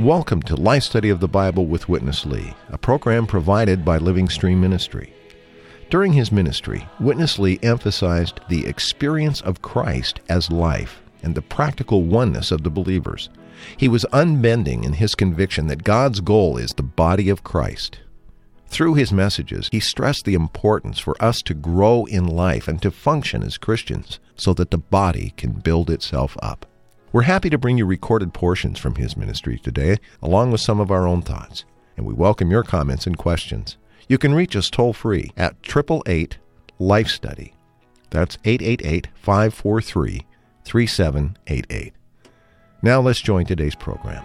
Welcome to Life Study of the Bible with Witness Lee, a program provided by Living Stream Ministry. During his ministry, Witness Lee emphasized the experience of Christ as life and the practical oneness of the believers. He was unbending in his conviction that God's goal is the body of Christ. Through his messages, he stressed the importance for us to grow in life and to function as Christians so that the body can build itself up. We're happy to bring you recorded portions from his ministry today, along with some of our own thoughts, and we welcome your comments and questions. You can reach us toll-free at 888-LIFE-STUDY. That's 888-543-3788. Now let's join today's program.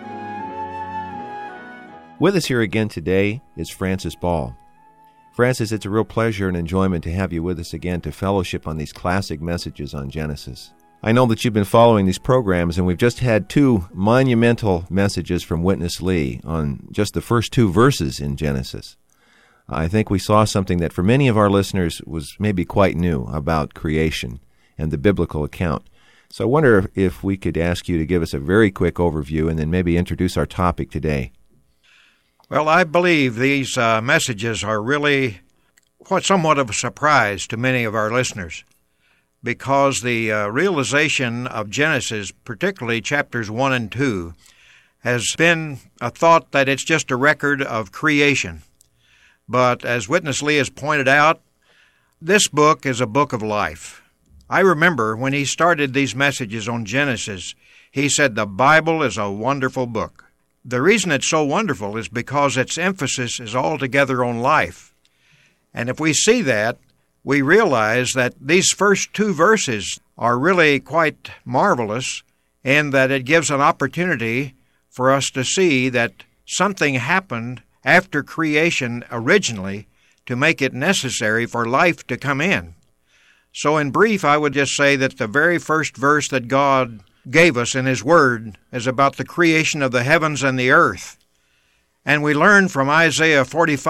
With us here again today is Francis Ball. Francis, it's a real pleasure and enjoyment to have you with us again to fellowship on these classic messages on Genesis. I know that you've been following these programs, and we've just had two monumental messages from Witness Lee on just the first two verses in Genesis. I think we saw something that for many of our listeners was maybe quite new about creation and the biblical account. So I wonder if we could ask you to give us a very quick overview and then maybe introduce our topic today. Well, I believe these messages are really somewhat of a surprise to many of our listeners, because the realization of Genesis, particularly chapters 1 and 2, has been a thought that it's just a record of creation. But as Witness Lee has pointed out, this book is a book of life. I remember when he started these messages on Genesis, he said the Bible is a wonderful book. The reason it's so wonderful is because its emphasis is altogether on life. And if we see that, we realize that these first two verses are really quite marvelous, and that it gives an opportunity for us to see that something happened after creation originally to make it necessary for life to come in. So in brief, I would just say that the very first verse that God gave us in His Word is about the creation of the heavens and the earth. And we learn from Isaiah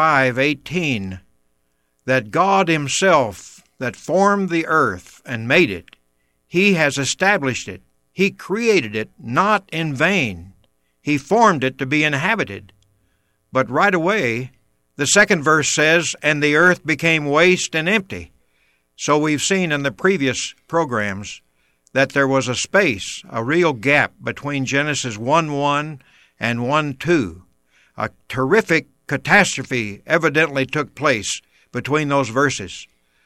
45:18 that God Himself that formed the earth and made it, He has established it. He created it not in vain. He formed it to be inhabited. But right away, the second verse says, and the earth became waste and empty. So we've seen in the previous programs that there was a space, a real gap between Genesis 1:1 and 1:2. A terrific catastrophe evidently took place between those verses.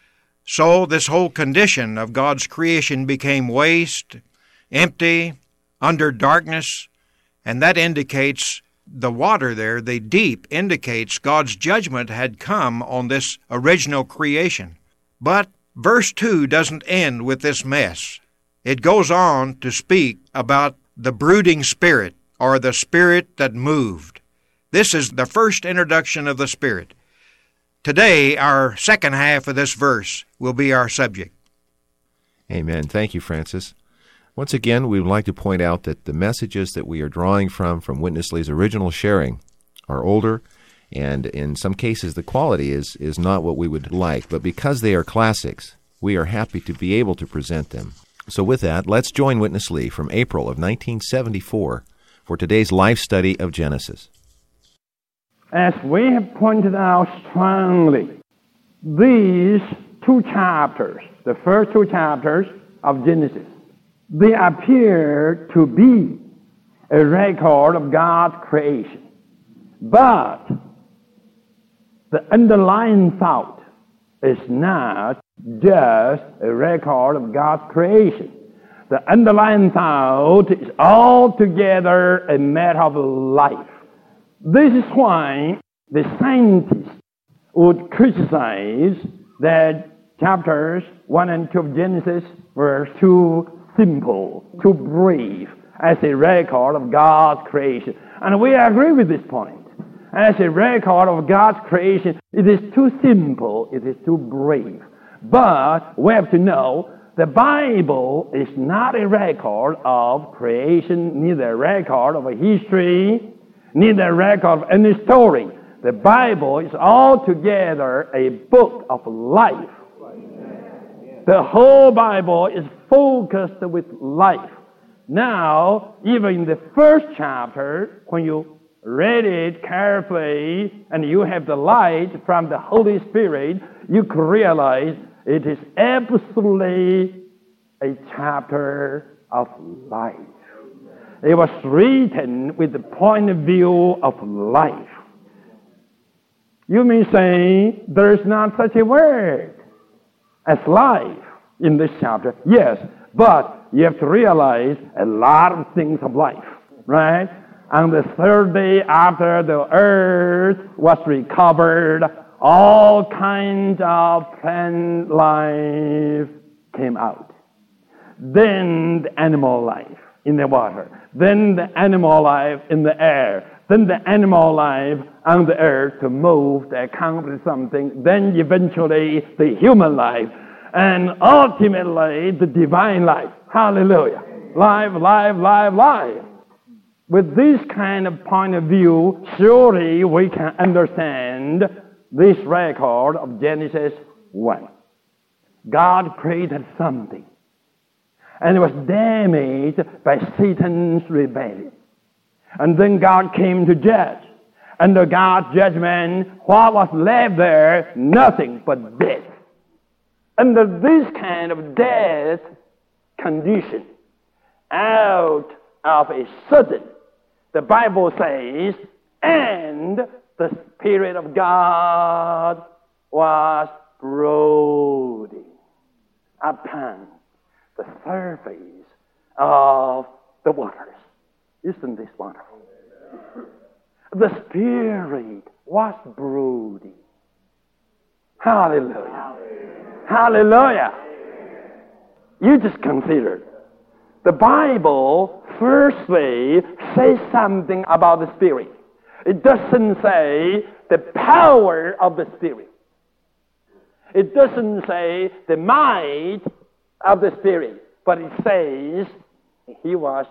So this whole condition of God's creation became waste, empty, under darkness, and that indicates the water there, the deep, indicates God's judgment had come on this original creation. But verse 2 doesn't end with this mess. It goes on to speak about the brooding spirit, or the spirit that moved. This is the first introduction of the Spirit. Today, our second half of this verse will be our subject. Amen. Thank you, Francis. Once again, we would like to point out that the messages that we are drawing from Witness Lee's original sharing are older, and in some cases the quality is not what we would like. But because they are classics, we are happy to be able to present them. So with that, let's join Witness Lee from April of 1974 for today's life study of Genesis. As we have pointed out strongly, these two chapters, the first two chapters of Genesis, they appear to be a record of God's creation. But the underlying thought is not just a record of God's creation. The underlying thought is altogether a matter of life. This is why the scientists would criticize that chapters 1 and 2 of Genesis were too simple, too brief, as a record of God's creation. And we agree with this point. As a record of God's creation, it is too simple, it is too brief. But we have to know the Bible is not a record of creation, neither a record of a history, neither a record of any story. The Bible is altogether a book of life. The whole Bible is focused with life. Now, even in the first chapter, when you read it carefully and you have the light from the Holy Spirit, you can realize it is absolutely a chapter of life. It was written with the point of view of life. You may say there is not such a word as life in this chapter. Yes, but you have to realize a lot of things of life, right? On the third day after the earth was recovered, all kinds of plant life came out. Then the animal life in the water. Then the animal life in the air. Then the animal life on the earth to move, to accomplish something. Then eventually the human life. And ultimately the divine life. Hallelujah. Life, life, life, life. With this kind of point of view, surely we can understand this record of Genesis 1. God created something, and it was damaged by Satan's rebellion. And then God came to judge. Under God's judgment, what was left there? Nothing but death. Under this kind of death condition, out of a sudden, the Bible says, and the Spirit of God was brooding upon the surface of the waters. Isn't this wonderful? The Spirit was brooding. Hallelujah. Hallelujah. You just consider. The Bible firstly says something about the Spirit. It doesn't say the power of the Spirit. It doesn't say the might of the Spirit. But it says he was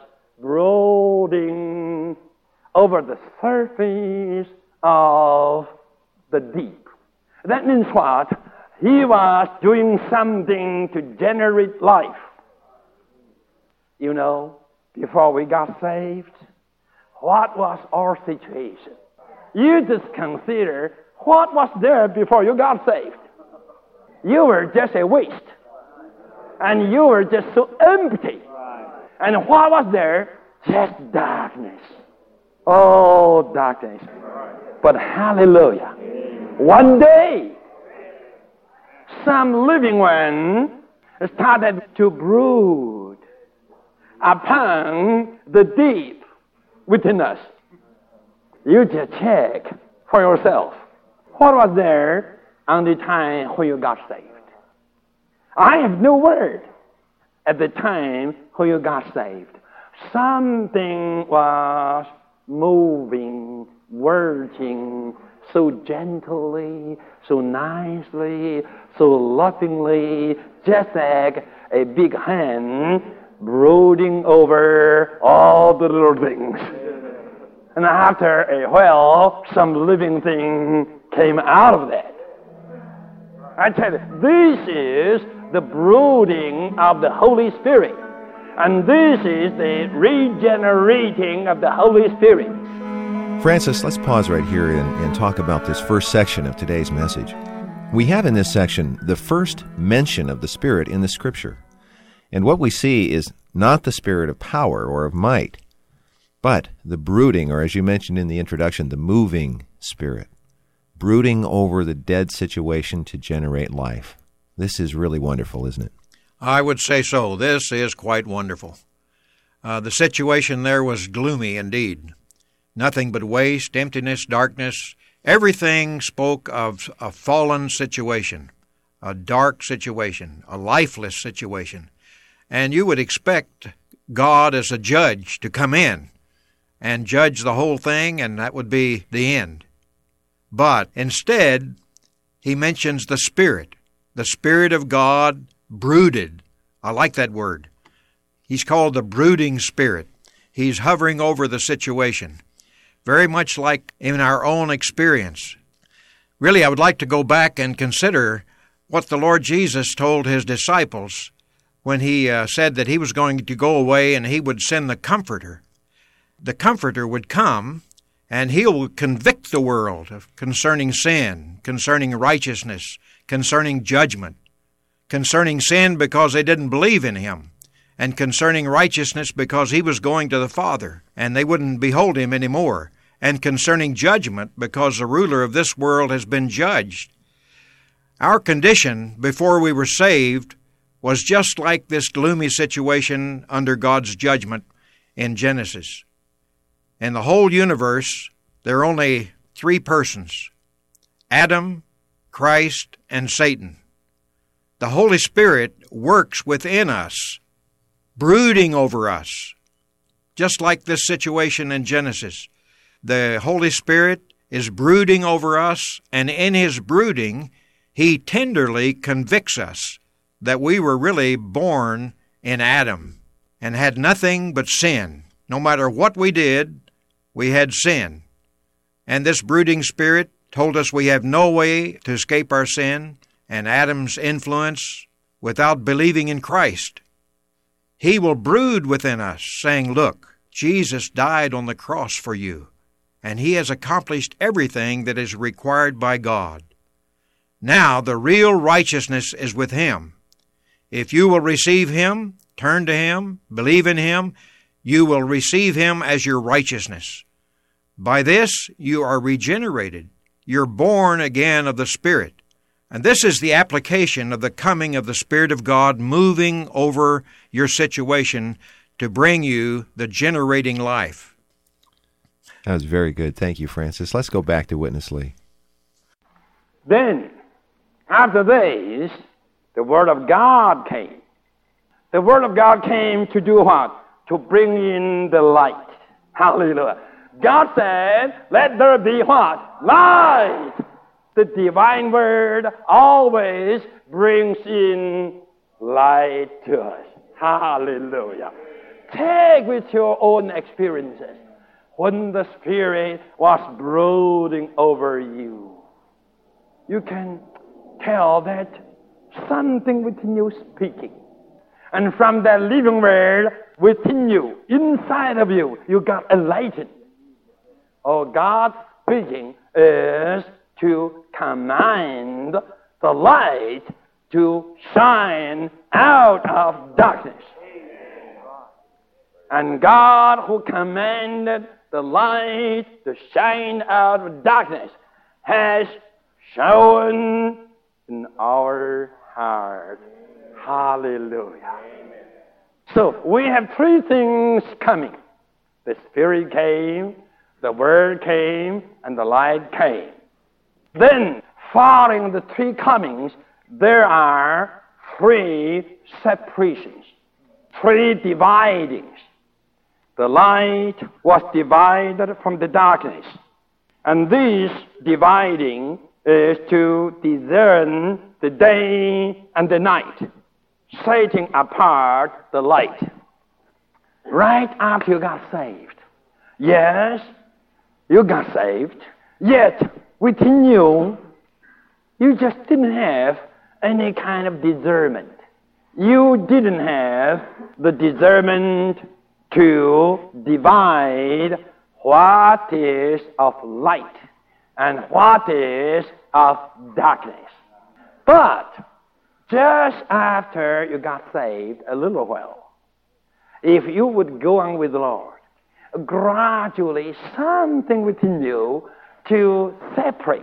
brooding over the surface of the deep. That means what? He was doing something to generate life. You know, before we got saved, what was our situation? You just consider what was there before you got saved. You were just a waste. And you were just so empty. And what was there? Just darkness. Oh, darkness. But hallelujah. One day, some living one started to brood upon the deep within us. You just check for yourself. What was there on the time when you got saved? I have no word at the time when you got saved. Something was moving, working so gently, so nicely, so lovingly, just like a big hand brooding over all the little things. And after a while, some living thing came out of that. I tell you, this is the brooding of the Holy Spirit. And this is the regenerating of the Holy Spirit. Francis, let's pause right here and talk about this first section of today's message. We have in this section the first mention of the Spirit in the Scripture. And what we see is not the spirit of power or of might, but the brooding, or as you mentioned in the introduction, the moving spirit, brooding over the dead situation to generate life. This is really wonderful, isn't it? I would say so. This is quite wonderful. The situation there was gloomy indeed. Nothing but waste, emptiness, darkness. Everything spoke of a fallen situation, a dark situation, a lifeless situation. And you would expect God as a judge to come in and judge the whole thing, and that would be the end. But instead, he mentions the Spirit. The Spirit of God brooded. I like that word. He's called the brooding Spirit. He's hovering over the situation, very much like in our own experience. Really, I would like to go back and consider what the Lord Jesus told his disciples when he said that he was going to go away and he would send the Comforter. The Comforter would come, and he will convict the world concerning sin, concerning righteousness, concerning judgment, concerning sin because they didn't believe in him, and concerning righteousness because he was going to the Father, and they wouldn't behold him anymore, and concerning judgment because the ruler of this world has been judged. Our condition before we were saved was just like this gloomy situation under God's judgment in Genesis. In the whole universe, there are only three persons: Adam, Christ, and Satan. The Holy Spirit works within us, brooding over us, just like this situation in Genesis. The Holy Spirit is brooding over us, and in his brooding, he tenderly convicts us that we were really born in Adam and had nothing but sin. No matter what we did, we had sin. And this brooding spirit told us we have no way to escape our sin and Adam's influence without believing in Christ. He will brood within us, saying, "Look, Jesus died on the cross for you, and he has accomplished everything that is required by God. Now the real righteousness is with him. If you will receive him, turn to him, believe in him, you will receive him as your righteousness. By this you are regenerated. You're born again of the Spirit." And this is the application of the coming of the Spirit of God moving over your situation to bring you the generating life. That was very good. Thank you, Francis. Let's go back to Witness Lee. Then, after this, the Word of God came. The Word of God came to do what? To bring in the light. Hallelujah. God said, "Let there be what? Light." The divine Word always brings in light to us. Hallelujah. Take with your own experiences when the Spirit was brooding over you. You can tell that something within you speaking. And from that living Word within you, inside of you, you got enlightened. Oh, God speaking is to command the light to shine out of darkness. And God who commanded the light to shine out of darkness has shown in our heart. Hallelujah. So we have three things coming. The Spirit came, the Word came, and the light came. Then, following the three comings, there are three separations, three dividings. The light was divided from the darkness. And this dividing is to discern the day and the night, setting apart the light. Right after you got saved. Yes, you got saved, yet within you, you just didn't have any kind of discernment. You didn't have the discernment to divide what is of light and what is of darkness. But just after you got saved, a little while, if you would go on with the Lord, gradually something within you to separate,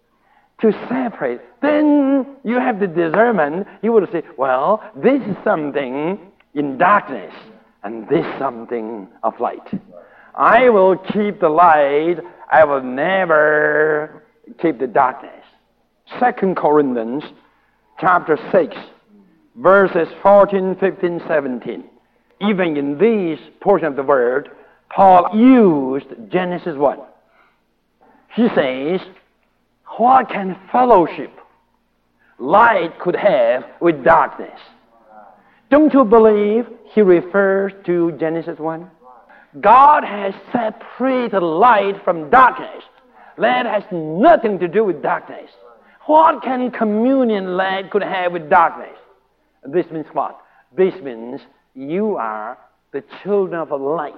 then you have the discernment. You will say, well, this is something in darkness, and this something of light. I will keep the light. I will never keep the darkness. 2 Corinthians chapter 6, verses 14, 15, 17. Even in this portion of the word, Paul used Genesis 1. He says, what can fellowship light could have with darkness? Don't you believe he refers to Genesis 1? God has separated light from darkness. Light has nothing to do with darkness. What can communion light could have with darkness? This means what? This means you are the children of light.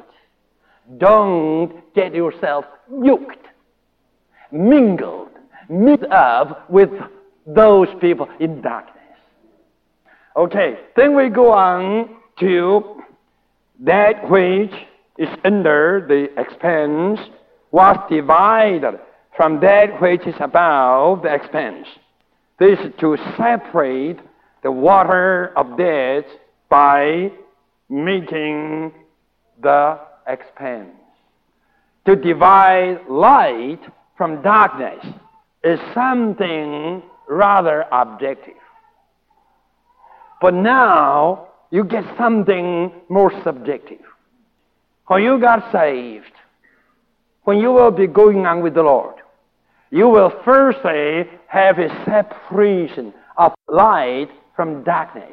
Don't get yourself yoked, mingled, mixed up with those people in darkness. Okay, then we go on to that which is under the expanse was divided from that which is above the expanse. This is to separate the water of death by making the expanse. To divide light from darkness is something rather objective. But now you get something more subjective. When you got saved, when you will be going on with the Lord, you will firstly have a separation of light from darkness.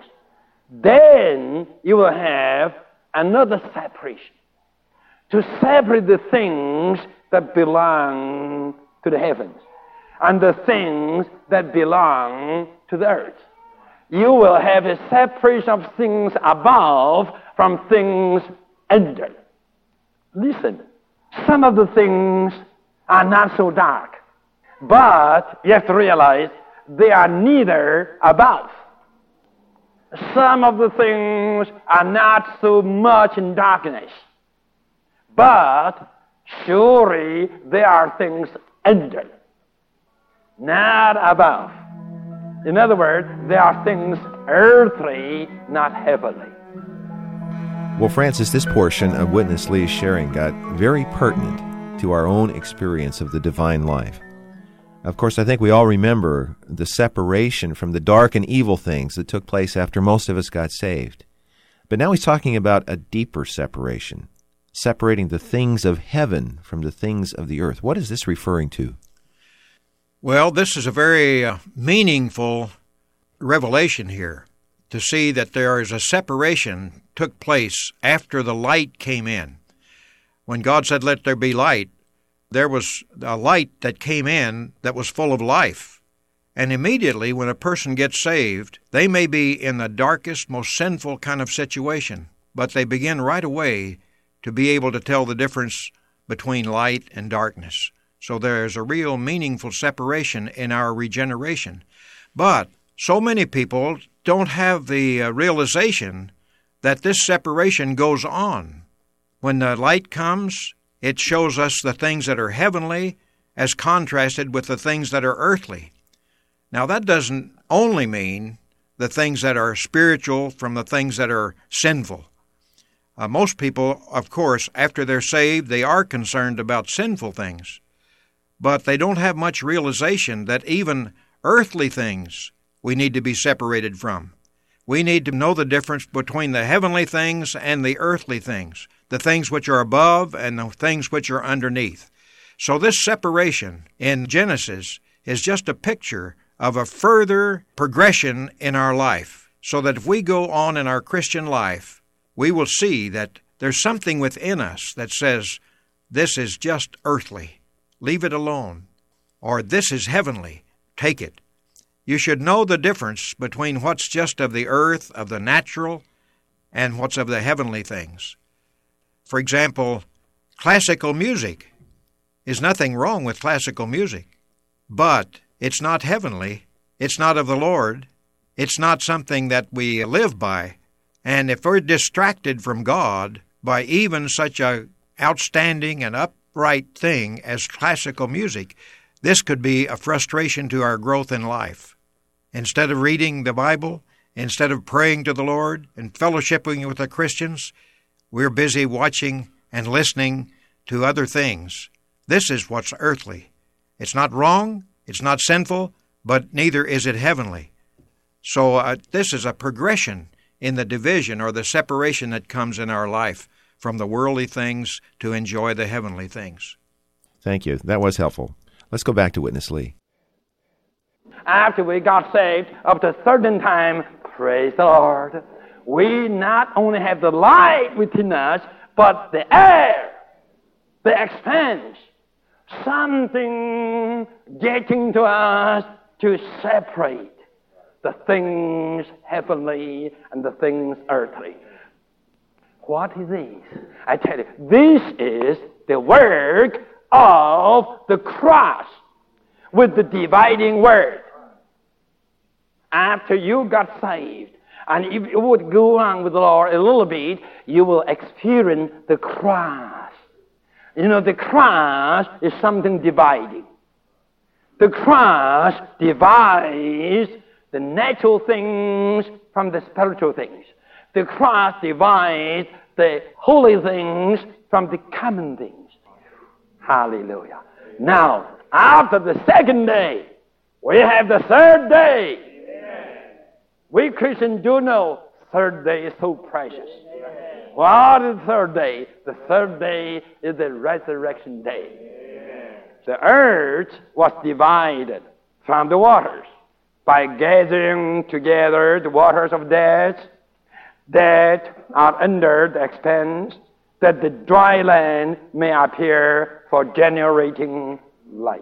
Then you will have another separation, to separate the things that belong to the heavens and the things that belong to the earth. You will have a separation of things above from things under. Listen, some of the things are not so dark, but you have to realize they are neither above. Some of the things are not so much in darkness, but surely there are things under, not above. In other words, there are things earthly, not heavenly. Well, Francis, this portion of Witness Lee's sharing got very pertinent to our own experience of the divine life. Of course, I think we all remember the separation from the dark and evil things that took place after most of us got saved. But now he's talking about a deeper separation, separating the things of heaven from the things of the earth. What is this referring to? Well, this is a very meaningful revelation here, to see that there is a separation took place after the light came in. When God said, "Let there be light," there was a light that came in that was full of life. And immediately when a person gets saved, they may be in the darkest, most sinful kind of situation, but they begin right away to be able to tell the difference between light and darkness. So there's a real meaningful separation in our regeneration. But so many people don't have the realization that this separation goes on. When the light comes, it shows us the things that are heavenly as contrasted with the things that are earthly. Now, that doesn't only mean the things that are spiritual from the things that are sinful. Most people, of course, after they're saved, they are concerned about sinful things. But they don't have much realization that even earthly things we need to be separated from. We need to know the difference between the heavenly things and the earthly things, the things which are above and the things which are underneath. So this separation in Genesis is just a picture of a further progression in our life, so that if we go on in our Christian life, we will see that there's something within us that says, this is just earthly, leave it alone, or this is heavenly, take it. You should know the difference between what's just of the earth, of the natural, and what's of the heavenly things. For example, classical music. Is nothing wrong with classical music, but it's not heavenly, it's not of the Lord, it's not something that we live by. And if we're distracted from God by even such a outstanding and upright thing as classical music, this could be a frustration to our growth in life. Instead of reading the Bible, instead of praying to the Lord and fellowshipping with the Christians, we're busy watching and listening to other things. This is what's earthly. It's not wrong, it's not sinful, but neither is it heavenly. So this is a progression in the division or the separation that comes in our life from the worldly things to enjoy the heavenly things. Thank you. That was helpful. Let's go back to Witness Lee. After we got saved, up to a certain time, praise the Lord, we not only have the light within us, but the air, the expanse, something getting to us to separate the things heavenly and the things earthly. What is this? I tell you, this is the work of the cross with the dividing word. After you got saved, and if you would go on with the Lord a little bit, you will experience the cross. You know, the cross is something dividing. The cross divides the natural things from the spiritual things. The cross divides the holy things from the common things. Hallelujah. Now, after the second day, we have the third day. We Christians do know third day is so precious. What is the third day? The third day is the resurrection day. The earth was divided from the waters by gathering together the waters of death that are under the expanse, that the dry land may appear for generating life.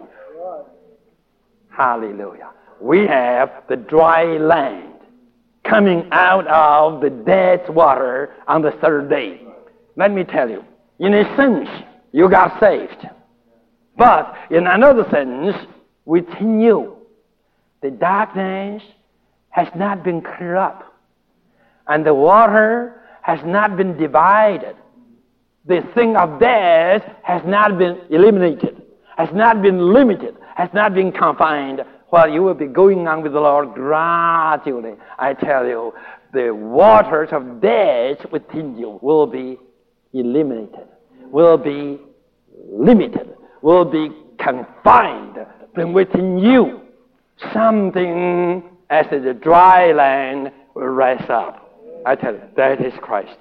Hallelujah. We have the dry land coming out of the dead water on the third day. Let me tell you, in a sense, you got saved. But in another sense, within you, the darkness has not been cleared up, and the water has not been divided. The thing of death has not been eliminated, has not been limited, has not been confined. While you will be going on with the Lord gradually, I tell you, the waters of death within you will be eliminated, will be limited, will be confined. Then within you, something as the dry land will rise up. I tell you, that is Christ.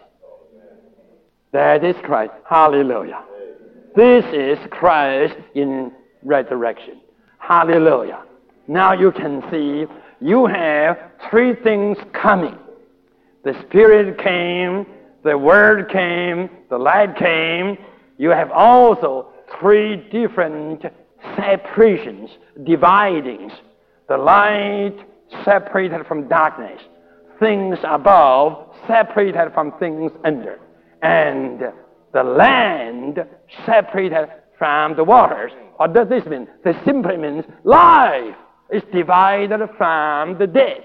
That is Christ. Hallelujah. This is Christ in resurrection. Hallelujah. Now you can see you have three things coming. The Spirit came, the Word came, the light came. You have also three different separations, dividings. The light separated from darkness, things above separated from things under, and the land separated from the waters. What does this mean? This simply means life is divided from the dead.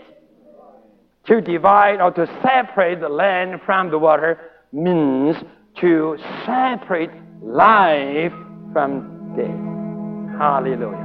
To divide or to separate the land from the water means to separate life from death. Hallelujah.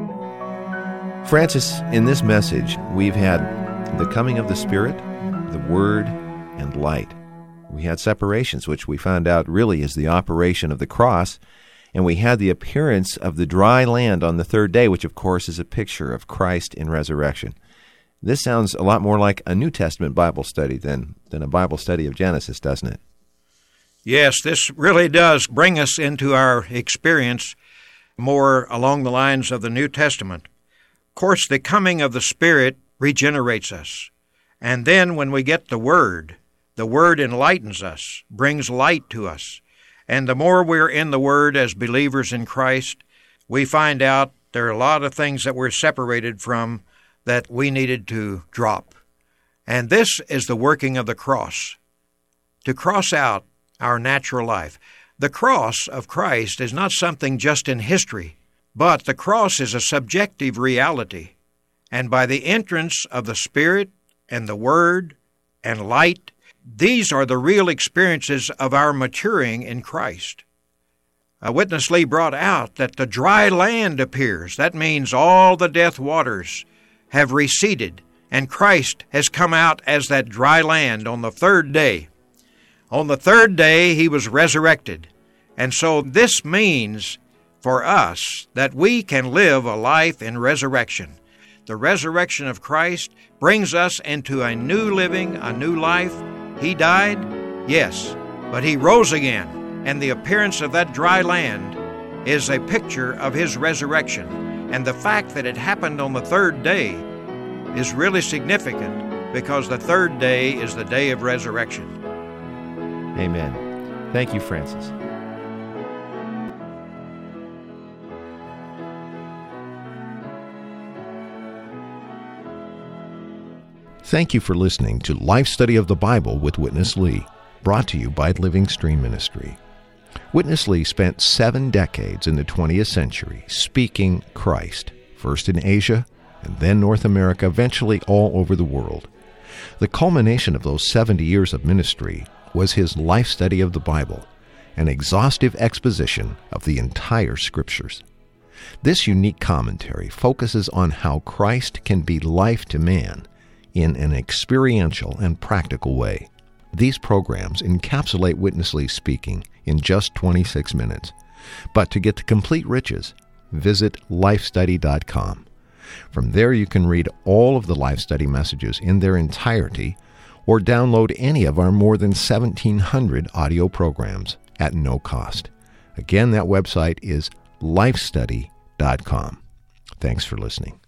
Francis, in this message, we've had the coming of the Spirit, the Word, and light. We had separations, which we found out really is the operation of the cross, and we had the appearance of the dry land on the third day, which, of course, is a picture of Christ in resurrection. This sounds a lot more like a New Testament Bible study than a Bible study of Genesis, doesn't it? Yes, this really does bring us into our experience more along the lines of the New Testament. Of course, the coming of the Spirit regenerates us. And then when we get the Word enlightens us, brings light to us. And the more we're in the Word as believers in Christ, we find out there are a lot of things that we're separated from that we needed to drop. And this is the working of the cross, to cross out our natural life. The cross of Christ is not something just in history, but the cross is a subjective reality. And by the entrance of the Spirit and the Word and light, these are the real experiences of our maturing in Christ. Witness Lee brought out that the dry land appears. That means all the death waters have receded, and Christ has come out as that dry land on the third day. On the third day, he was resurrected. And so this means for us that we can live a life in resurrection. The resurrection of Christ brings us into a new living, a new life. He died, yes, but he rose again, and the appearance of that dry land is a picture of his resurrection. And the fact that it happened on the third day is really significant because the third day is the day of resurrection. Amen. Thank you, Francis. Thank you for listening to Life Study of the Bible with Witness Lee, brought to you by Living Stream Ministry. Witness Lee spent 7 decades in the 20th century speaking Christ, first in Asia and then North America, eventually all over the world. The culmination of those 70 years of ministry was his life study of the Bible, an exhaustive exposition of the entire Scriptures. This unique commentary focuses on how Christ can be life to man in an experiential and practical way. These programs encapsulate Witness Lee's speaking in just 26 minutes. But to get the complete riches, visit lifestudy.com. From there you can read all of the Life Study messages in their entirety or download any of our more than 1,700 audio programs at no cost. Again, that website is lifestudy.com. Thanks for listening.